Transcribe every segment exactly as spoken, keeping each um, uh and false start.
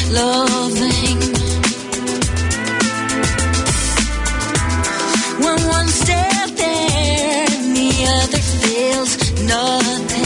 loving. When one step there and the other feels nothing.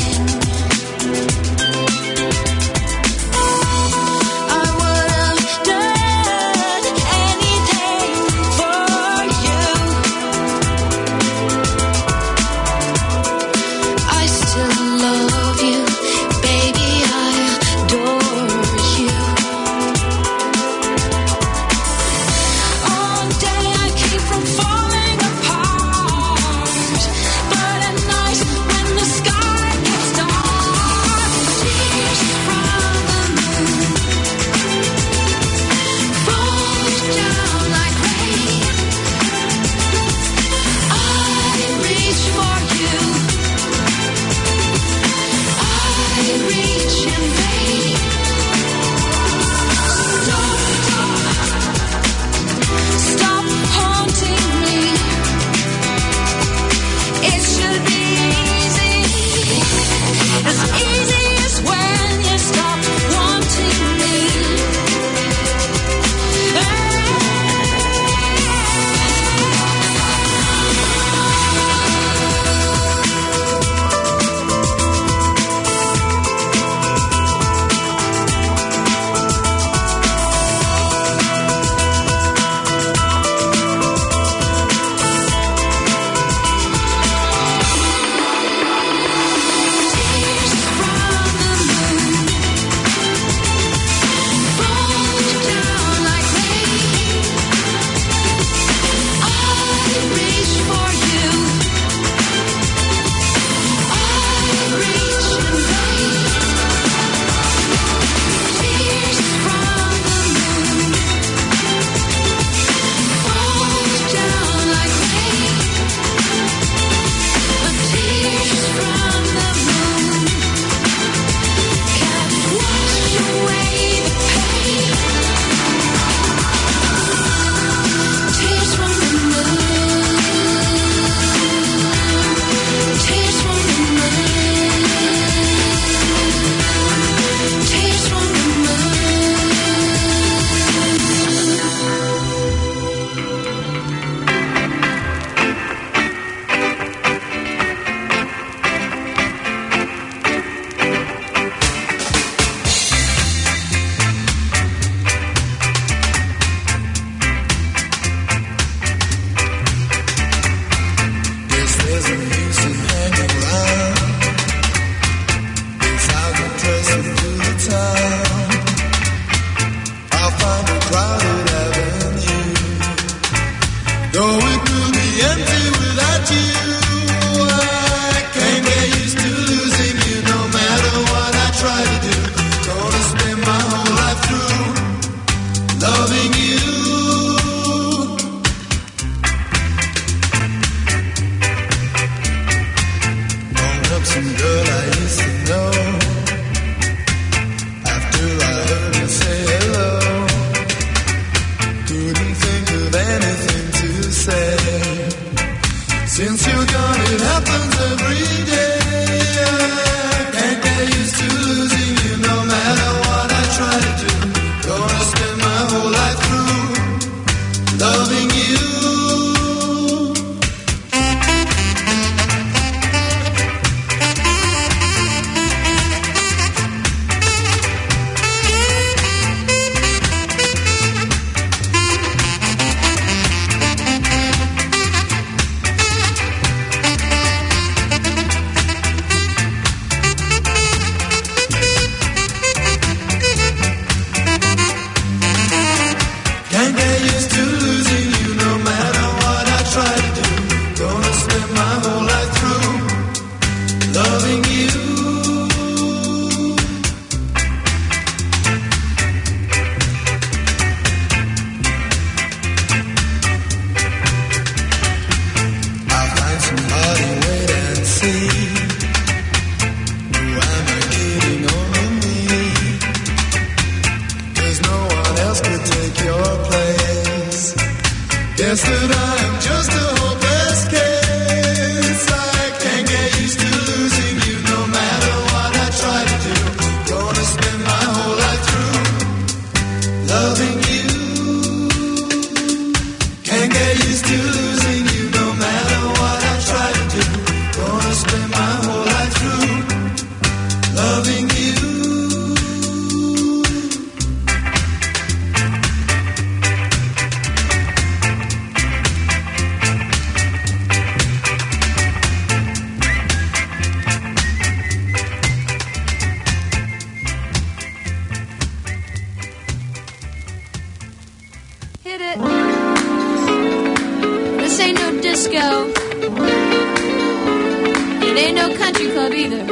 ain't no country club either.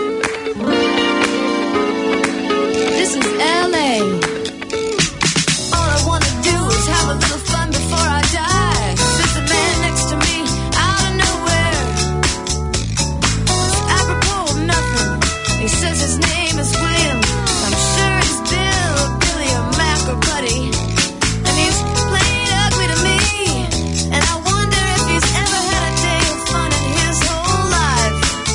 This is L A. All I wanna do is have a little fun before I die. Sits a man next to me out of nowhere. It's apropos of nothing. He says his name is William. I'm sure he's Bill, Billy, or Mac, or Buddy. And he's plain ugly to me. And I wonder if he's ever had a day of fun in his whole life.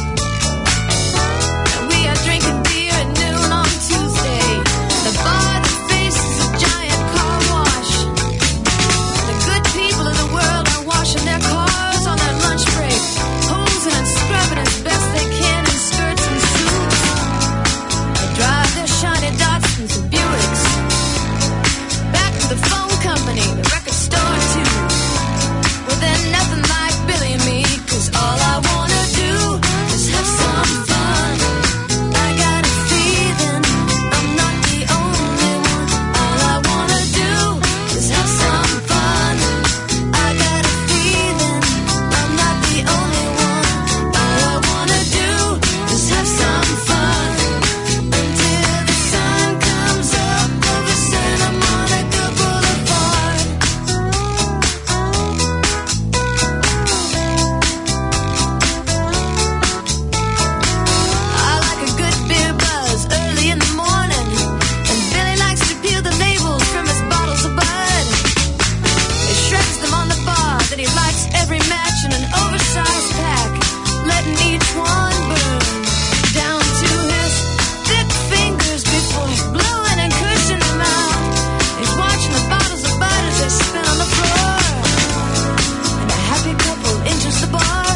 And we are drinking beer at noon on Tuesday. The bar that faces a giant car wash. The good people of the world are washing their cars on their lunch break, hosing and scrubbing as best they can in skirts and suits. They drive their shiny Datsuns and Buicks back to the phone company, the record store too. Well, they're nothing like Billy and me, 'cause all I wanna do is have some fun. I got a feeling I'm not the only one. All I wanna do is have some fun. I got a feeling I'm not the only one. All I wanna do is have some fun until the sun comes up over Santa Monica Boulevard. I like a good beer buzz early in the morning, and Billy likes to peel the labels from his bottles of Bud. He shreds them on the bar, then he lights every match in an oversized pack, letting each one burn down to his thick fingers before blowing and cushing them out. He's watching the bottles of Bud as they spin on the floor, and a happy couple enters the bar,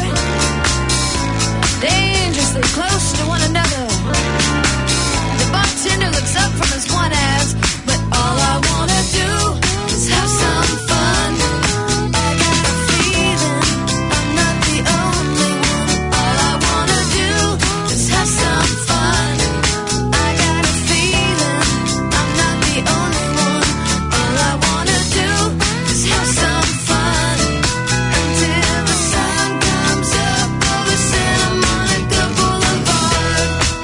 dangerously close to one another. The bartender looks up from his one ass, but all I wanna do is have some fun. I got a feeling I'm not the only one. All I wanna do is have some fun. I got a feeling I'm not the only one. All I wanna do is have some fun until the sun comes up over Santa Monica Boulevard.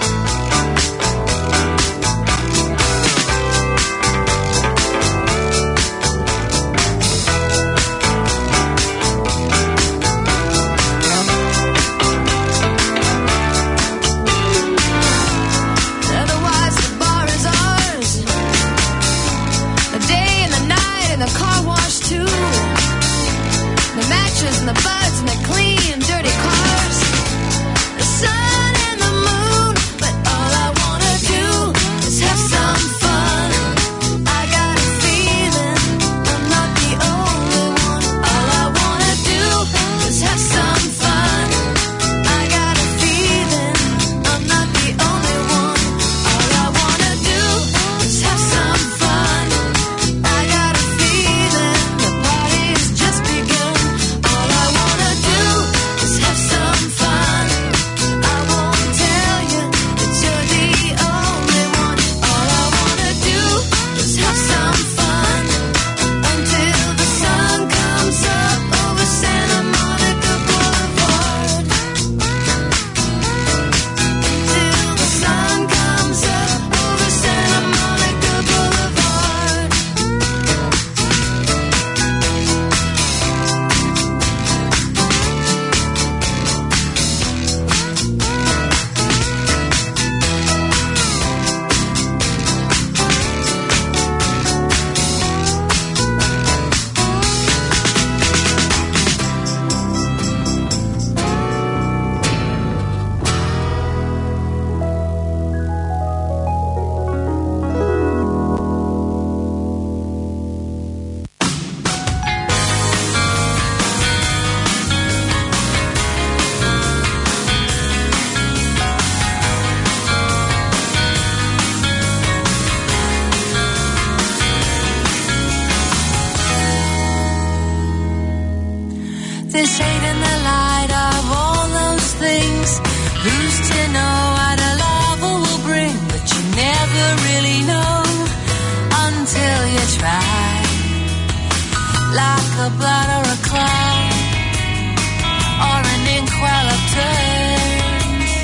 Otherwise the bar is ours, the day and the night and the car wash too. The matches and the buds and the clean dirty cars, the sun and the moon. But all I wanna do is have some fun. I got a feeling I'm not the only one. All I wanna do is have some fun. I got a feeling I'm not the only one. All I wanna do is have some fun. I got a feeling the party's just begun. All I wanna do is have some fun. I won't tell you that you're the only one. All I wanna do is have some fun until the sun comes up over Santa Monica Boulevard. Until the sun comes up over Santa Monica Boulevard. This ain't in the light of all those things. Who's to know what a lover will bring? But you never really know until you try. Like a blood or a cloud, or an inkwell of turns.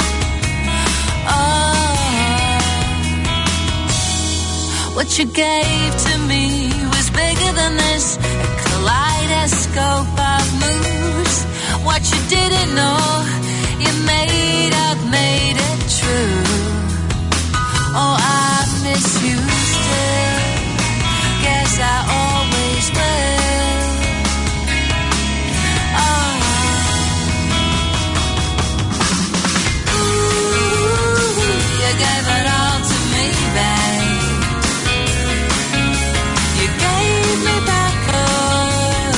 What you gave to me was bigger than this, a kaleidoscope of moves. What you didn't know, you made up, made it true. Oh, I miss you still, guess I always will. Oh, ooh, you gave it all to me, babe. You gave me back love.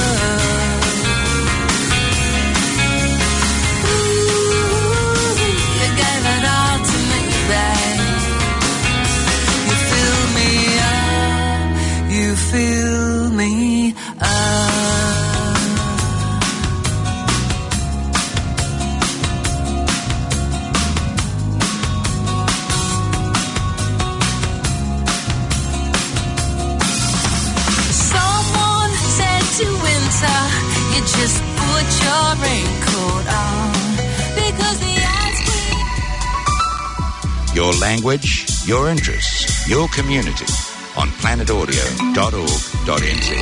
Ooh, you gave it all to me, babe. You fill me up, you fill me up. Someone said to winter, you just put your raincoat on, because the ice cream. Your language, your interests, your community on planet audio dot org dot n z.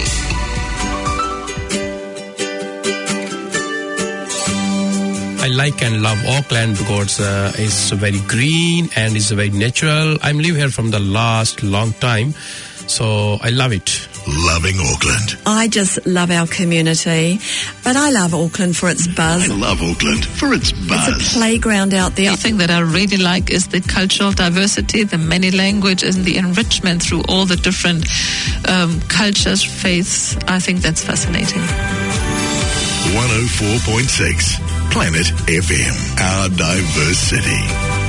I like and love Auckland because uh, it's very green and it's very natural. I'm live here from the last long time, so I love it. Loving Auckland. I just love our community, but I love Auckland for its buzz. I love Auckland for its buzz. It's a playground out there. The thing that I really like is the cultural diversity, the many languages, and the enrichment through all the different um, cultures, faiths. I think that's fascinating. one oh four point six Planet F M, our diverse city.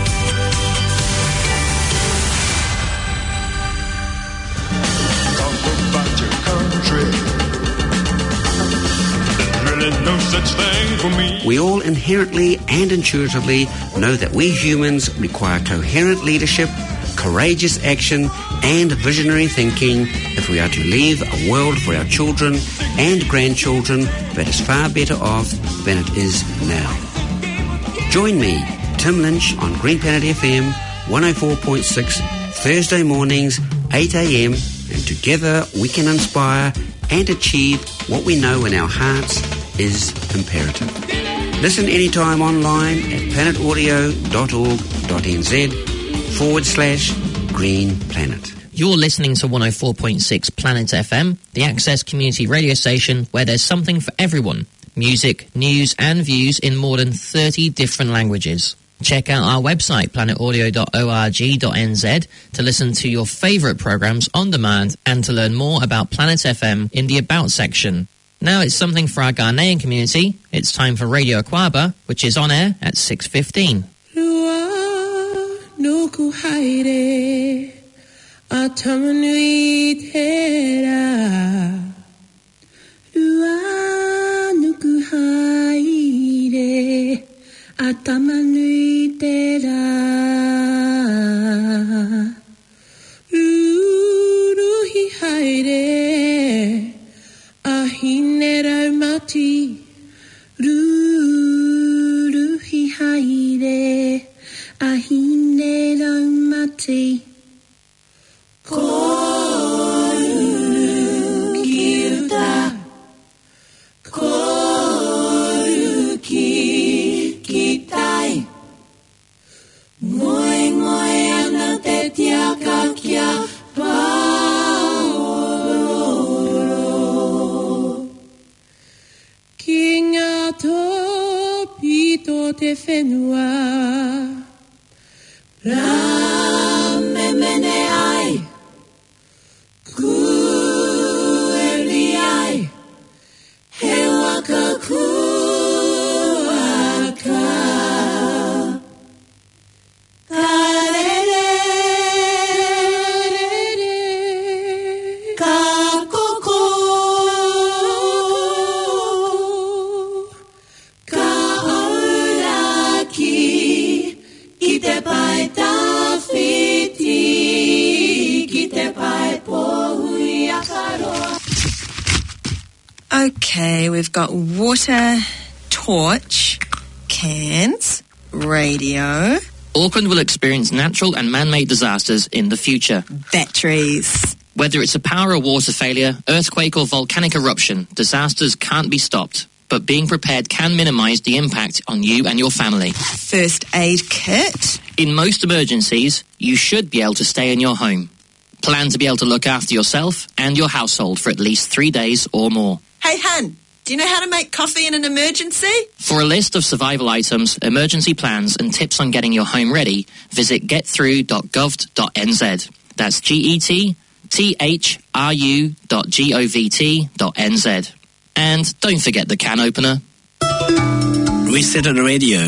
No such thing for me. We all inherently and intuitively know that we humans require coherent leadership, courageous action, and visionary thinking if we are to leave a world for our children and grandchildren that is far better off than it is now. Join me, Tim Lynch, on Green Planet F M one oh four point six, Thursday mornings, eight a.m, and together we can inspire and achieve what we know in our hearts is imperative. Listen anytime online at planetaudio.org.nz forward slash Green Planet. You're listening to one oh four point six Planet F M, the Access community radio station where there's something for everyone. Music, news and views in more than thirty different languages. Check out our website, planet audio dot org dot n z, to listen to your favourite programmes on demand and to learn more about Planet F M in the About section. Now it's something for our Ghanaian community. It's time for Radio Aquaba, which is on air at six fifteen. Lua nuku haere atamanui tera. Lua nuku haere atamanui tera. Uruhi haere ahinera mati. Ruruhi haere ahinera mati. Koru kiuta. Koru ki kitai. Ngoi ngoi ana te tiaka kia paoro. Kinga to pito te whenua. Rame mene ai. Kueri ai. He waka kuaka. Karere. Ka koko. Ka auraki. Ki te pai tawhiti. Ki te pai pohui akaroa. Okay, we've got water, torch, cans, radio, Auckland will experience natural and man-made disasters in the future. Batteries. Whether it's a power or water failure, earthquake or volcanic eruption, disasters can't be stopped. But being prepared can minimise the impact on you and your family. First aid kit. In most emergencies, you should be able to stay in your home. Plan to be able to look after yourself and your household for at least three days or more. Hey, hun, do you know how to make coffee in an emergency? For a list of survival items, emergency plans and tips on getting your home ready, visit get through dot gov dot n z. That's G E T T H R U dot G O V T dot N Z. And don't forget the can opener. Resettled Radio.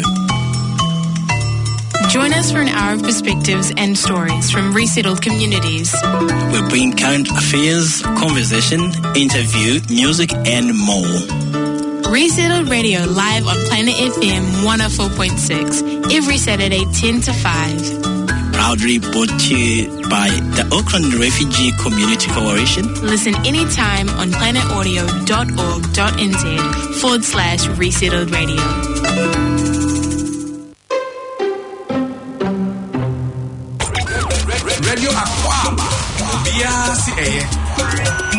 Join us for an hour of perspectives and stories from resettled communities. We bring current affairs, conversation, interview, music, and more. Resettled Radio live on Planet F M one oh four point six every Saturday ten to five. Proudly brought to you by the Auckland Refugee Community Coalition. Listen anytime on planetaudio dot org dot n z forward slash resettled radio. Radio Aquaba. B R C A.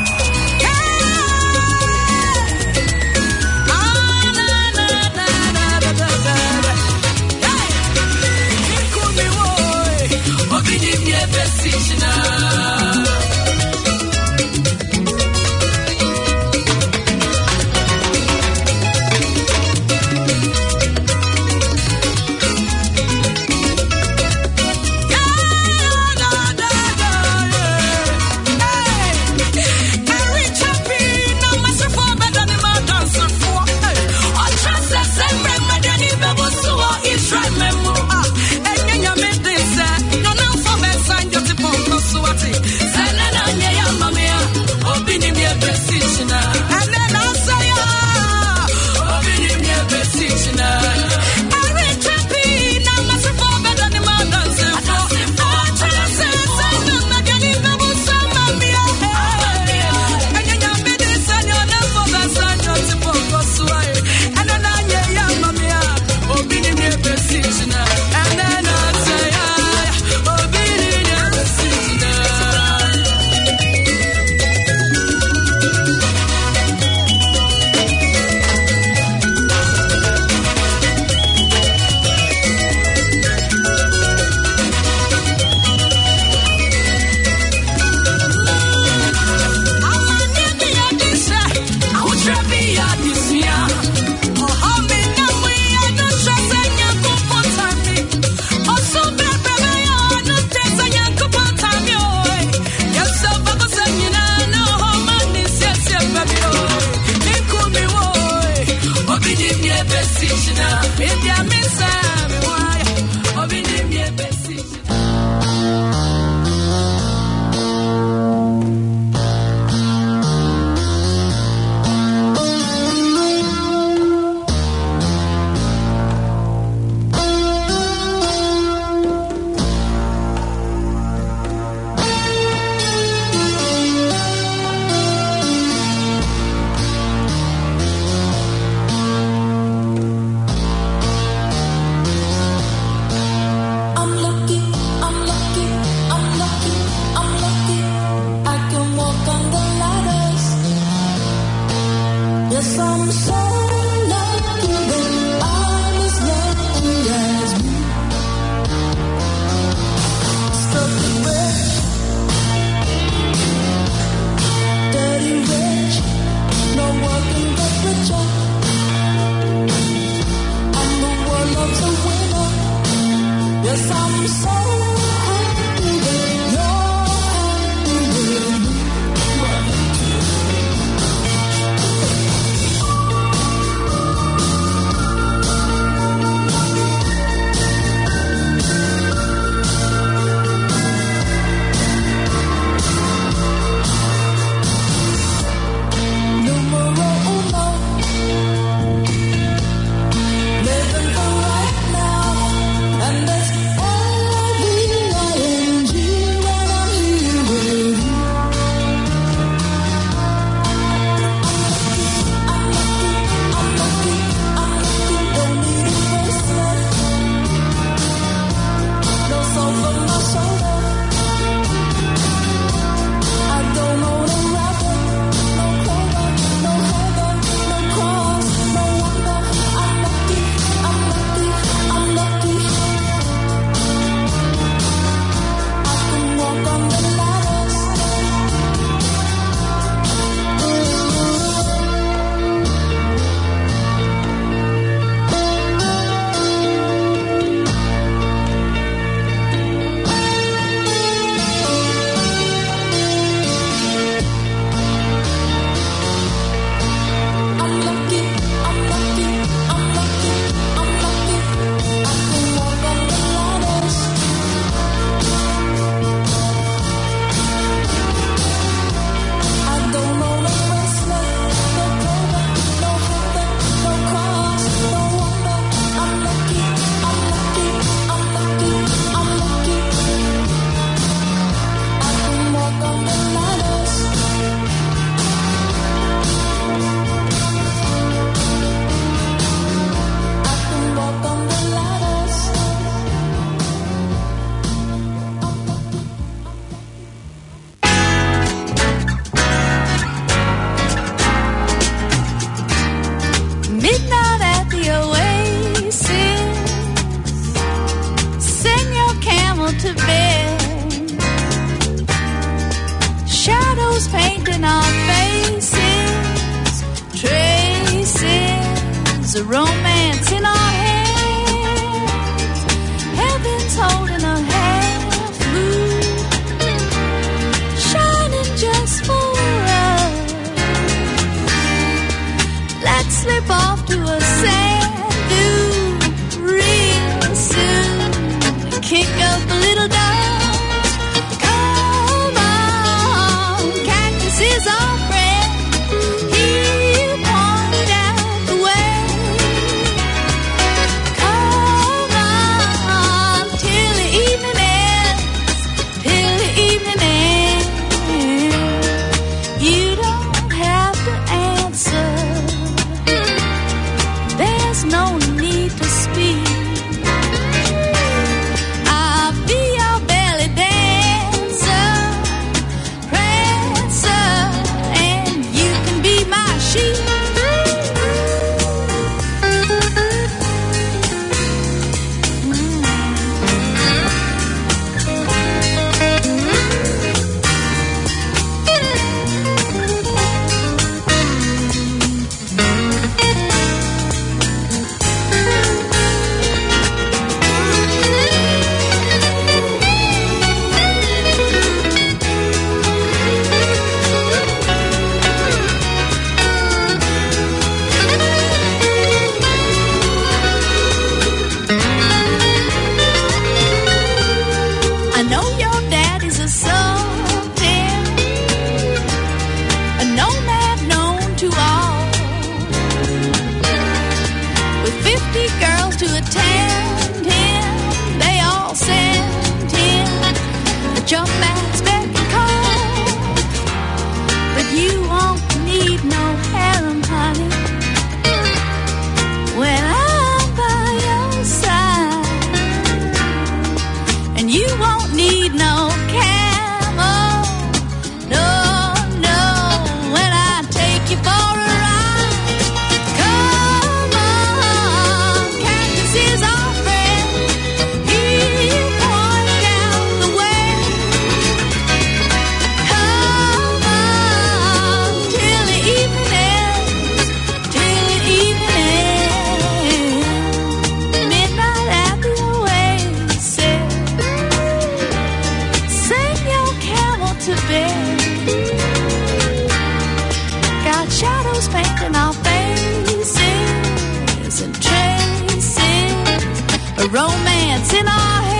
romance in our head.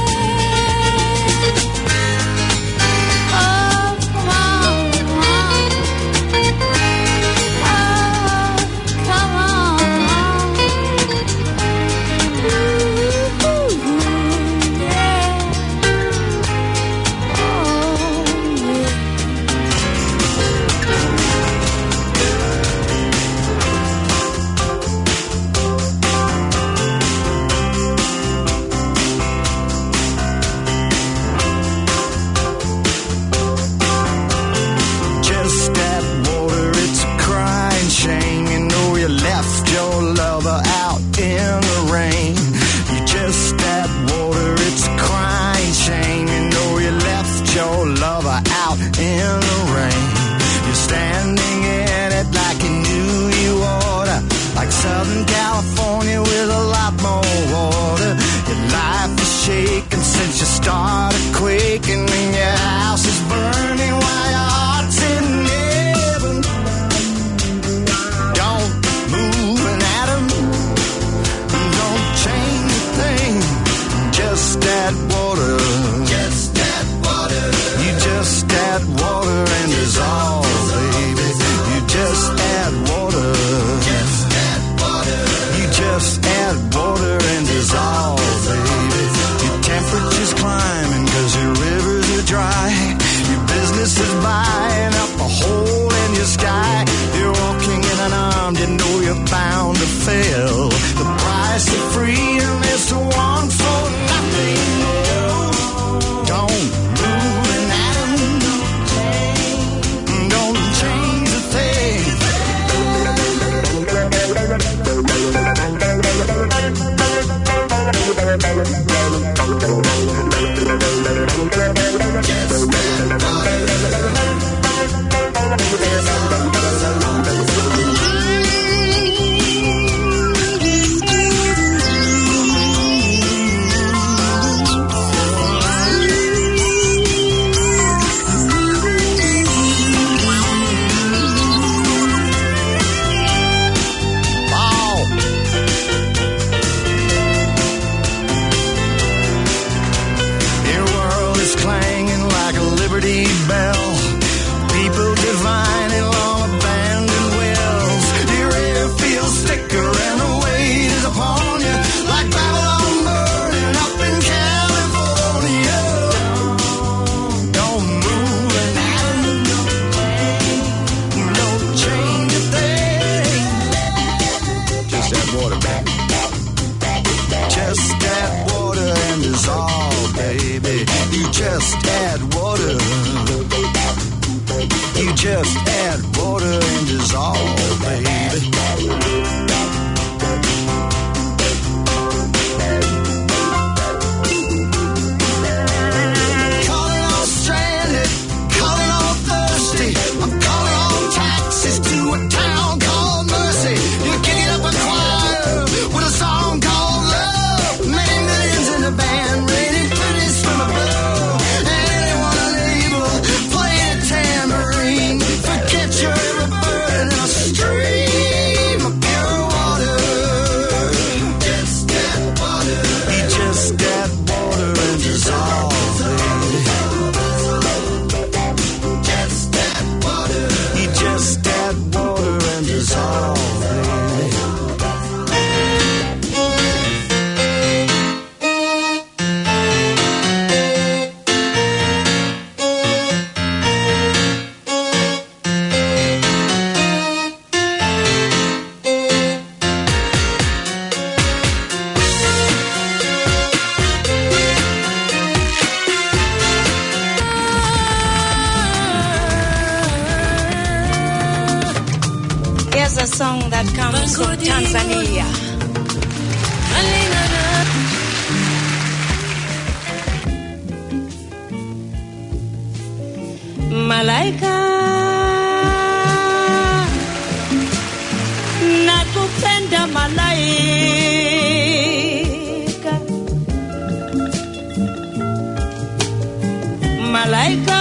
Oh, come on, come on. Oh, come on. Ooh, yeah. Oh, yeah. Just that water, it's a crying shame. You know you left your lover out in the rain. You just that water, it's a crying shame. You know you left your lover out in the rain. You're standing in it like you knew you oughta, like Southern California with a lot more water. Your life is shaking since you started quaking, and your house is burning while your heart's in heaven. Don't move an atom, don't change a thing. Just add water, just add water. You just add water and dissolve, baby. You just add water, just add water. You just add water and dissolve, baby. Your temperature's climbing 'cause your rivers are dry. Your business is buying up a hole in your sky. You're walking in unarmed, you know you're bound to fail. The price of freedom is to want for nothing more. Don't move an atom, don't change a thing. Your world is clanging like a Liberty Bell. People divine in long abandoned wells. Your air feels thicker and the weight is upon you, like Babylon burning up in California. Don't move an atom, don't change a thing. Just add water, baby. Just add water and dissolve, baby. You just add water. You just add water and dissolve, baby. Calling all stranded, calling all thirsty. I'm calling all taxis to a town called Mercy. You're kicking up a choir with a song called Love. Many millions in the band, raining pennies from above. And anyone unable playing a tambourine. Forget your every burden in a stream of pure water. Just add water. You just add water and dissolve, baby. Just add water. You just add water and dissolve, baby. Here's a song that comes from Tanzania. Malaika, nakupenda malaika, malaika,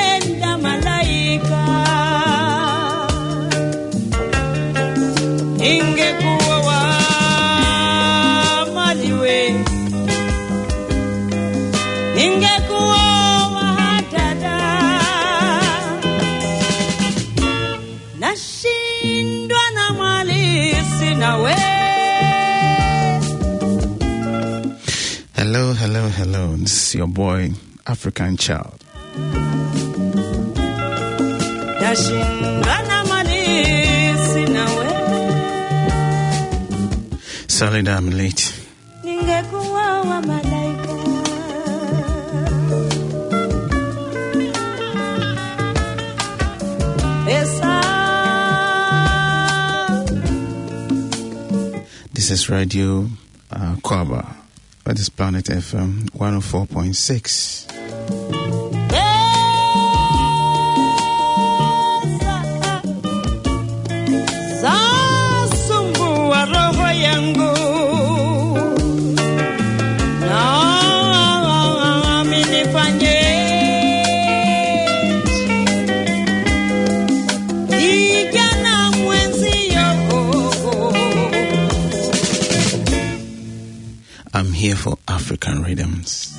nakupenda malaika. Hello, hello, hello. This is your boy, African Child. Sorry that I'm late. This is Radio uh, Kwaba. That is Planet F M one oh four point six. I'm here for African rhythms.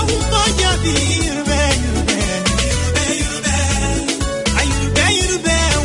Ayube, ayube,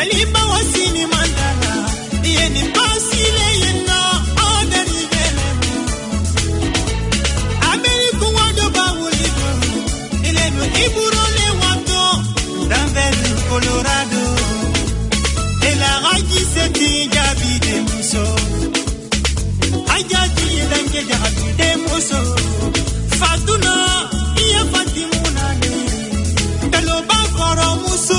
Waliba wasini mandala, yeni basile yena odari vele. Ameriku wado bawulido, ilenu iburole wado, danvelu Colorado. Ela ragi seti jabi de muso, ayadi dange jabi de muso. Fatuna, iya Fatimuna ne, kaloba koro muso.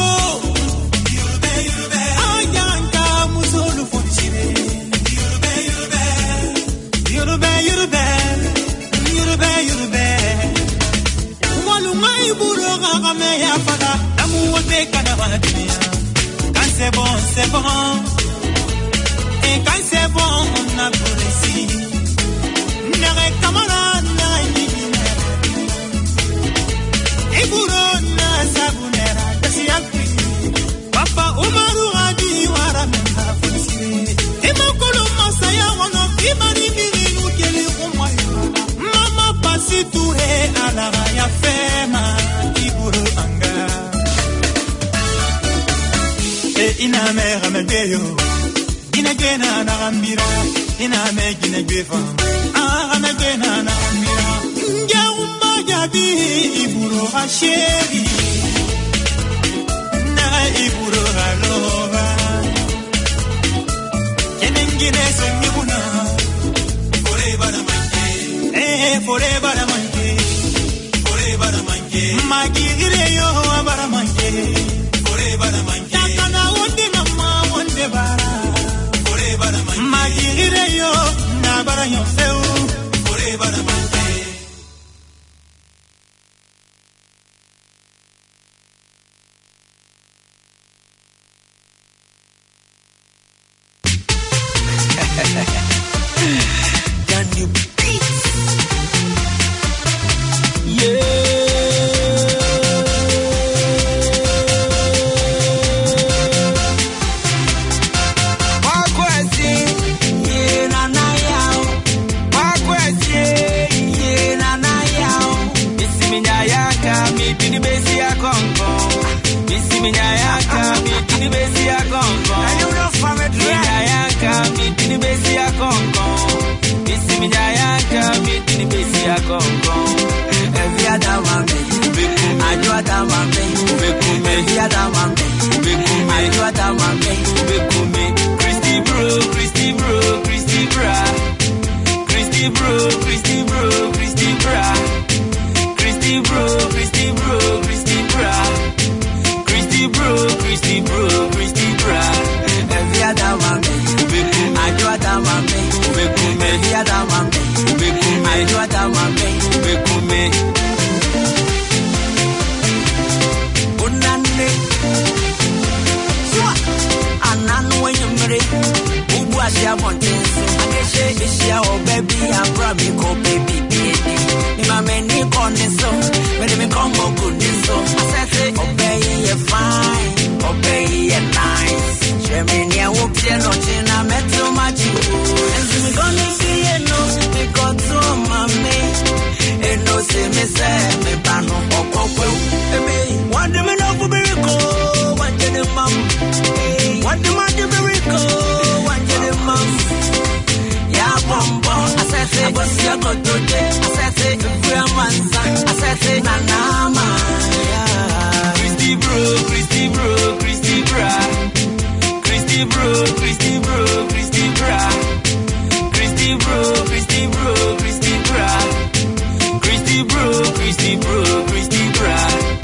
Quand c'est bon, c'est bon. Et quand c'est bon, on a pour ici. N'arrête camarade, n'arrête et bourona, sabunera, tasiakri. Papa Umaru Radi, Waramena, Folissi. Et mon colombo, ça y a, on a pris Maribiri, nous qui les romains. Maman, passe tout et à la raya fema, Iburu Anga. Ina me ramedeyo, ina gena na rambira, ina me gina gwefa, ah ramegena na rambira. Nja umma jabi iburo hasheri, na iburo halova. Kenengine sonyibuna, forever na manke, eh forever na manke, forever na manke. Magire yo abara manke, forever na manke. Magire yo na bara yo feu forever na mante. Can you beat? Yeah. Christy bro, Christy bro, Christy bra, Christy bro, Christy bro, Christy bra, Christy bro, Christy bro, Christy bra, Christy bro, Christy bro, Christy bra. Every other man, I do other man, every other man, I do other man, Asia Montenso, Ageshe Asia oh baby, I probably go baby baby. My many condenso, when me come go good so. I say obey you fine, obey you nice. Germany I hope you not in a metro much. And we gonna see you know, we got to mommy. And no say me say me bano okoko. Baby, what do me know for miracle? What do the mom? What do my miracle? Yeah, bombo. I said, I was your good today. I said, if you're a man, I said, Nanama. Christy bro, Christy bro, Christy bra. Christy bro, Christy bro, Christy bra. Christy bro, Christy bro, Christy bra. Christy bro, Christy bro, Christy bra.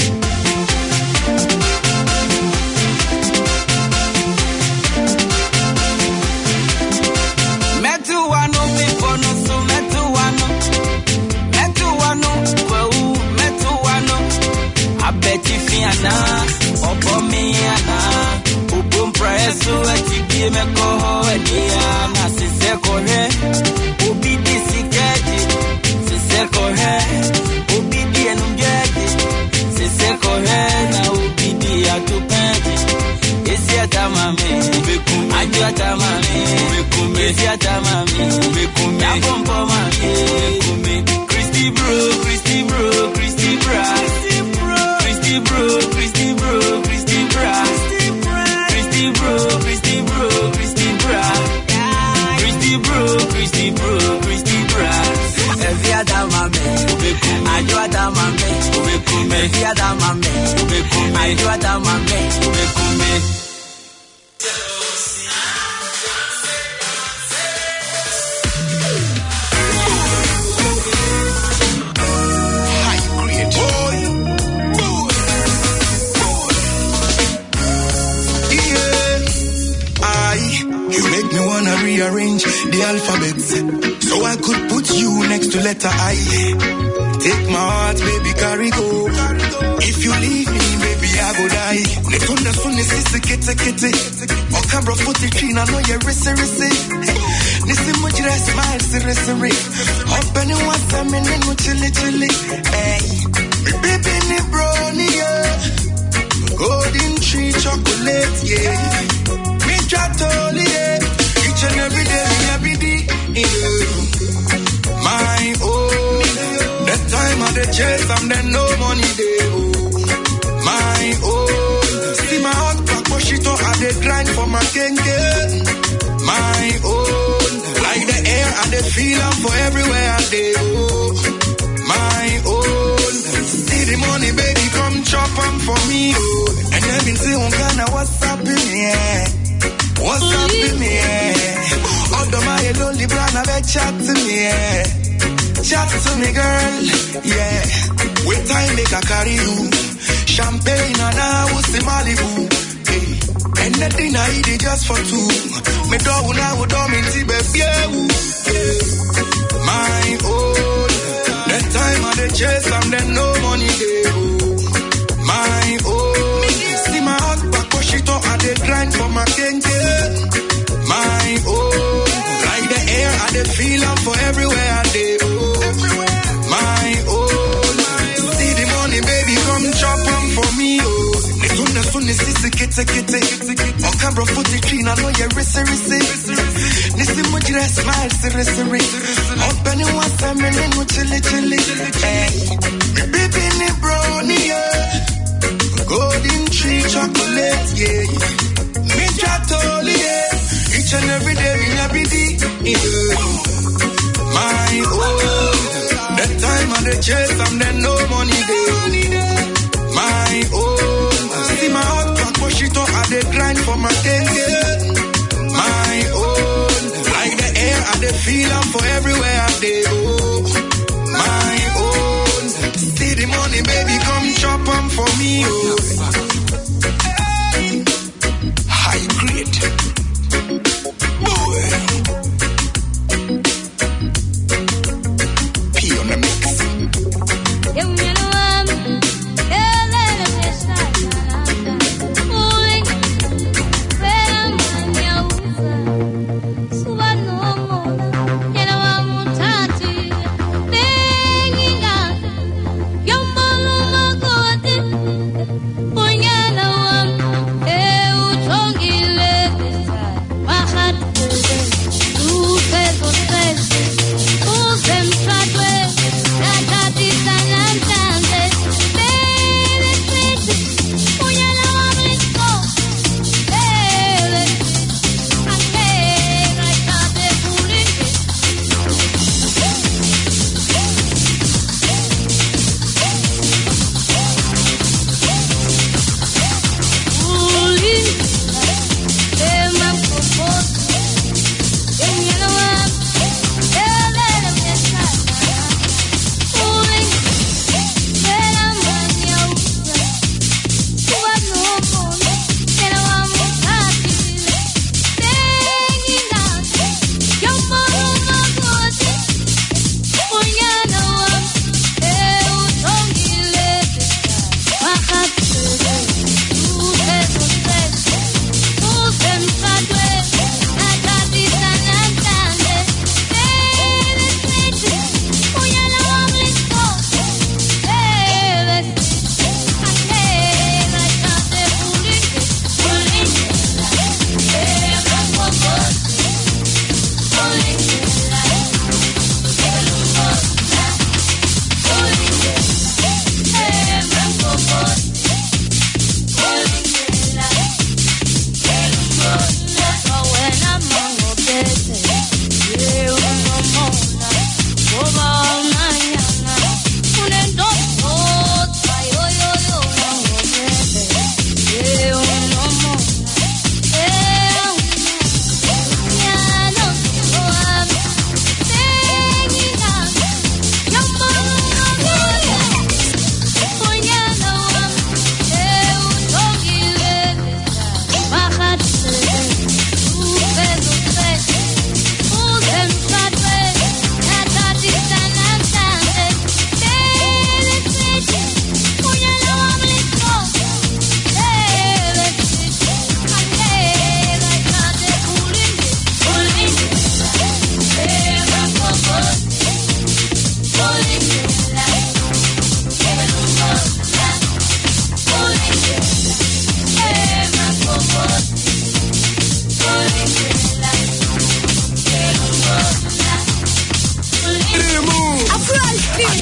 Fiana, Obomiana, Ubum Presso, Atibimeco, Diana, Sisecore, Ubidi Siketi, Sisecore, Ubidi and Ungeti, Sisecore, now Ubidi Atupenti, Isiatamame, Ajatamame, Isiatamame, Yapompomame, Christy bro, Christy bro, Christy bra. Christy bro, Christy bro, Christy bra, Christy bro, Adamame, Ubekume, Adamame, Ubekume, I do Adamame, Ubekume. Me wanna rearrange the alphabet so I could put you next to letter I. Take my heart, baby, carry go. If you leave me, baby, I go die. Nefuna sunni sisi kete kete. Okabra footy clean, I know you're rissy rissy. Nisi mujira smile, siri siri. Open you want some in no chili chili. Hey, baby, ni brownie, yeah. Golden tree chocolate, yeah. Me tratoli, yeah. And every day, every day, yeah. My own. That time of the chase, I'm then no money day. Oh. My own. See my heart back, push it up, I dey grind for my kenge. My own. Like the air, I dey feel am for everywhere I dey. Oh. My own. See the money, baby, come chop am for me. Oh. And I've been saying, Ghana, what's happening? Yeah. What's up in me, yeah? Although my lonely brand, I bet chat to me, yeah. Chat to me, girl, yeah. Wait time make I carry you. Champagne and I will see Malibu, hey. And the dinner I eat it just for two. Me dog now would do me baby, yeah. My own. That time of the chase, I'm then no money, day. My own. See my heart back, push it up, I dey grind for my kenge. My own, like the air, I dey feel am for everywhere I dey. Oh, my own, see the money, baby, come chop am for me. Oh, nesuna sunni sisi kete kete. Okabra footy clean, I know you're rissy rissy. Nisi mujira smile, siri siri. Open you want some in no chili chili. Hey, baby, ni brownie, yeah. Golden tree chocolate, yeah. Me tratoli, yeah. Each and every day, me every day, yeah. My own. That time of the chase, I'm then no money day. My own. See my heart back, push it up, I dey grind for my kenge. My own. Like the air, I dey feel am for everywhere I dey. Oh, my own. See the money, baby, come chop am for me. Oh. High grade. Boy. P on the mix. Boing.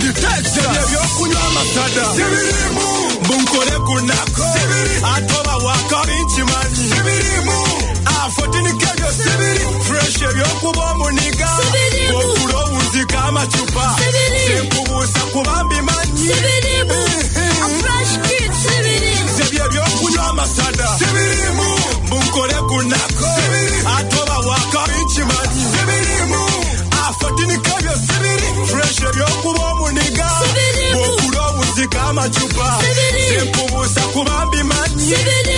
Testa ebyokunywa amasada sibirimu bunkole kunako atoba waka binchimanyi sibirimu afotini kebyo sibiri fresh ebyokuba omuniga okulo obuzika amacupa senkubuusa kubambi manyi sibirimu fresh kid sibirimu zebyo ebyokunywa amasada sibirimu bunkole kunako atoba waka binchimanyi sibirimu afotini kebyo sibiri fresh ebyokuba omuniga okulo obuzika amacupa senkubuusa kubambi manyi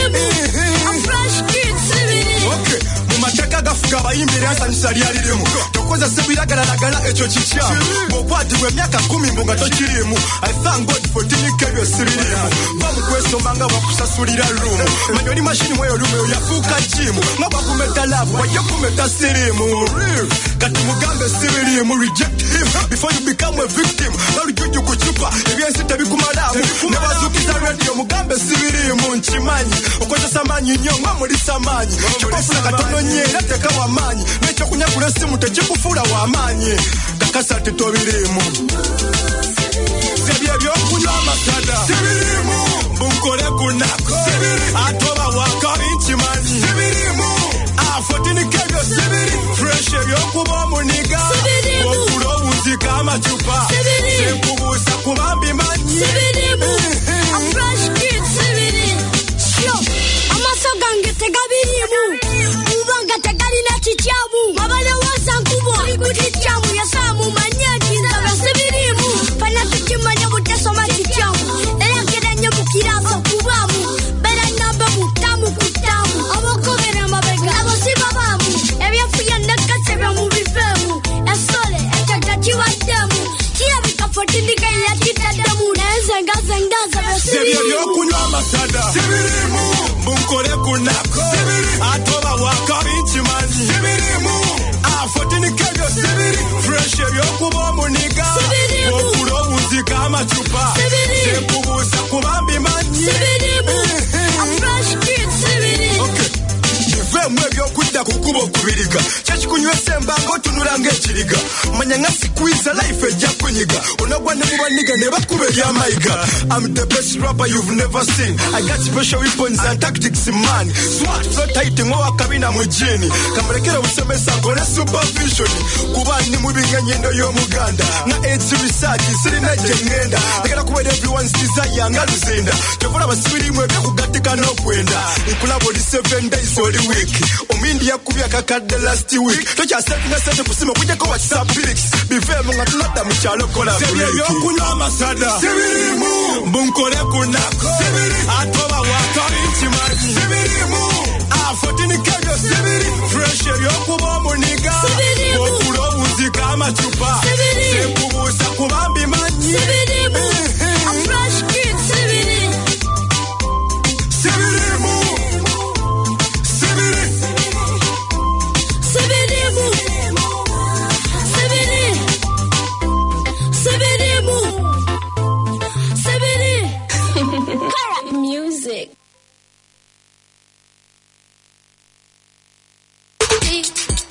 fresh kid sibirimu okay mumateka gafuga abayimbira asanyusa lyalirimu tokoza sebiragalalagala ekyo kikyamu bw'okwatibwa emyaka kumi mbu nga tokirimu I thank God for tinika ebyo sibirimu ba mu kwesomba nga bakusasulira lumu manya oli mashini mweyo lumu eyo yafuuka jimu nga bakumeta laavu wajja kumeta sirimu kati mugambe sibirimu reject him before you become a victim nalujujju ku cupa ebyensi tebikumalamu ne bazuukiza radio mugambe sibirimu nkimanyi okozesa maanyi nnyo nga mulisa maanyi kikofuna katono nyera teka wamaanyi n'ekyokunyagula essimu tekikufuula wamaanyi kakasa titobirimu sebyo ebyokunywa amasada sibirimu bunkole kunako atoba waka binchimanyi sibirimu afotini kebyo sibiri fresh ebyokuba omuniga okulo obuzika amacupa senkubuusa kubambi manyi sibirimu fresh kid sibirimu amaso gange tegabirimu ubanga tegalina kikyamu abalowooza nkubo kikyamu yasaamu manyaki nzaba sibirimu fana tukimanya butasoma kikyamu era keranye mukirazo kubamu bera nambe mutamu kutamu abokobera mabega abosiba bamu ebyafuya nakasebya mu bifemu esole ekyaja kiwaddemu kirabika fotindika yakitaddemu nenzengazengaza sebyo ebyokunywa amasada sibirimu bunkole kunako atoba waka binchimanyi sibirimu afotini kebyo sibiri fresh ebyokuba omuniga okulo obuzika amacupa senkubuusa kubambi manyi fresh kid sibirimu ivemu ebyokudda ku kkubo okubiriga kyekikunywesa embanga otunula ng'ekiriga manya nga sikwiza life ejja kunyiga onagwa ne mu baniga ne bakuba ebyamayiga I'm the best rapper you've never seen I got special weapons and tactics man swat so tight ng'owakabina mu jini kamulekere busomesa nkole supervision kuba ndi mu bing'enyendo y'omuganda nga AIDS research sirina gye ngenda legera kubeera everyone's desire nga luzinda kyovula basibirimu ebyokugattika n'okwenda nkulaba oli seven days oli week omindi yakubya kakadde last week tokyasetinga sente kusima okujjako wa kisapirix biveemu nga tunadda mu kyalo kola sebyo ebyokunywa amasada sibirimu bunkole kunako atoba waka binchimanyi sibirimu afotini kebyo sibiri fresh ebyokuba omuniga okulo obuzika amacupa senkubuusa kubambi manyi fresh kid sibirimu sibirimu sibiri sibirimu sibirimu sibirimu music.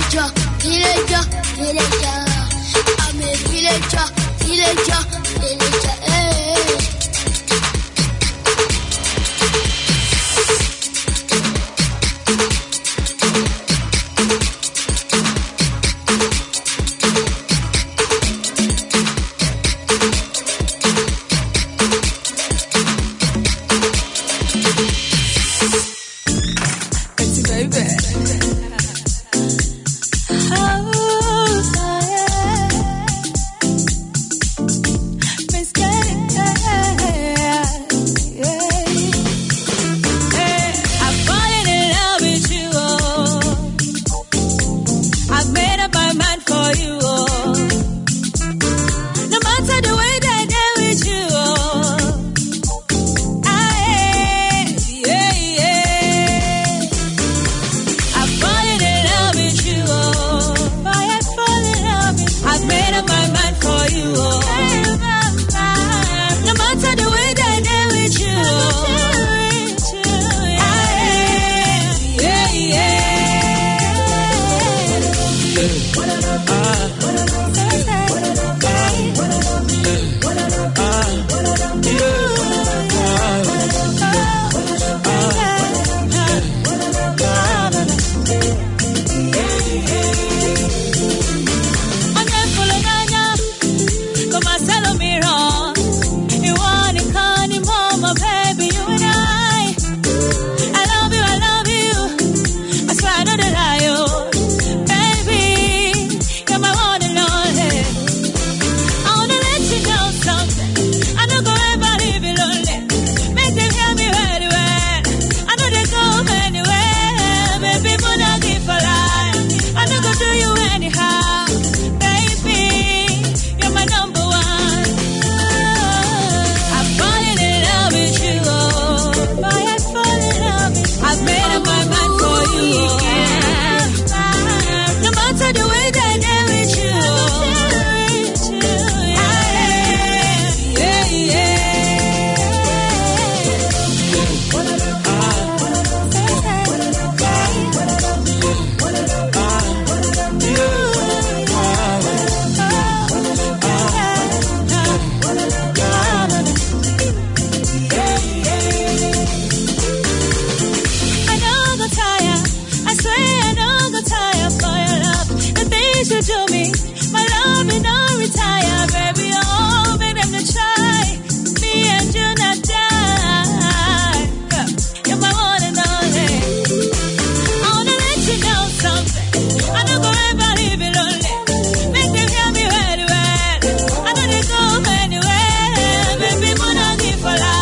villager, villager, villager. I'm a villager, villager,